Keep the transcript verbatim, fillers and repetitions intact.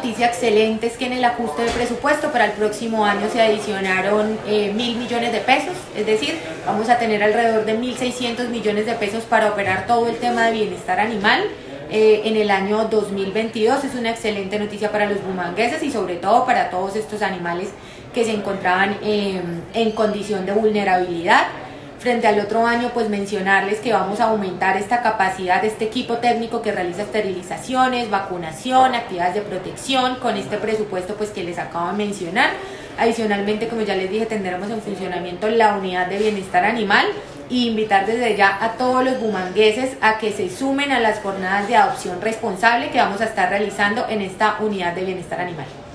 noticia excelente es que en el ajuste de presupuesto para el próximo año se adicionaron eh, mil millones de pesos, es decir, vamos a tener alrededor de mil seiscientos millones de pesos para operar todo el tema de bienestar animal eh, en el año dos mil veintidós. Es una excelente noticia para los bumangueses y sobre todo para todos estos animales que se encontraban eh, en condición de vulnerabilidad. Frente al otro año, pues mencionarles que vamos a aumentar esta capacidad de este equipo técnico que realiza esterilizaciones, vacunación, actividades de protección, con este presupuesto pues que les acabo de mencionar. Adicionalmente, como ya les dije, tendremos en funcionamiento la unidad de bienestar animal y invitar desde ya a todos los bumangueses a que se sumen a las jornadas de adopción responsable que vamos a estar realizando en esta unidad de bienestar animal.